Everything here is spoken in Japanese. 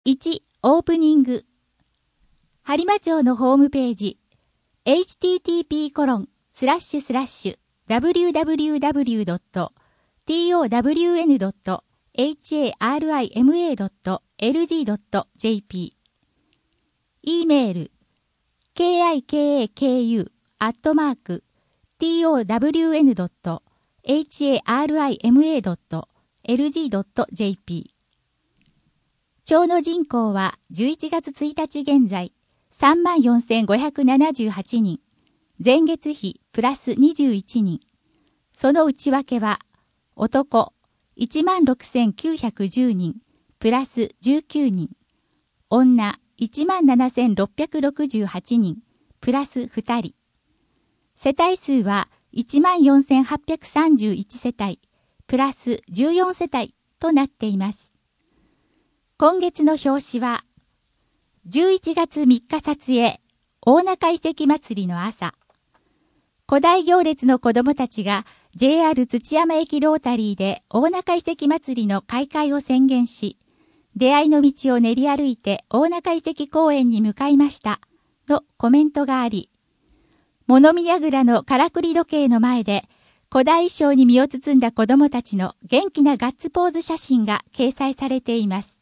1、オープニング。播磨町のホームページ、http://www.town.harima.lg.jp。 e メール、kikaku@town.harima.lg.jp。町の人口は11月1日現在 34,578 人。前月比プラス21人。その内訳は、男 16,910 人、プラス19人。女 17,668 人、プラス2人。世帯数は 14,831 世帯、プラス14世帯となっています。今月の表紙は、11月3日撮影、大中遺跡祭りの朝。古代行列の子供たちが JR 土山駅ロータリーで大中遺跡祭りの開会を宣言し、出会いの道を練り歩いて大中遺跡公園に向かいました、のコメントがあり、物見櫓のからくり時計の前で、古代衣装に身を包んだ子供たちの元気なガッツポーズ写真が掲載されています。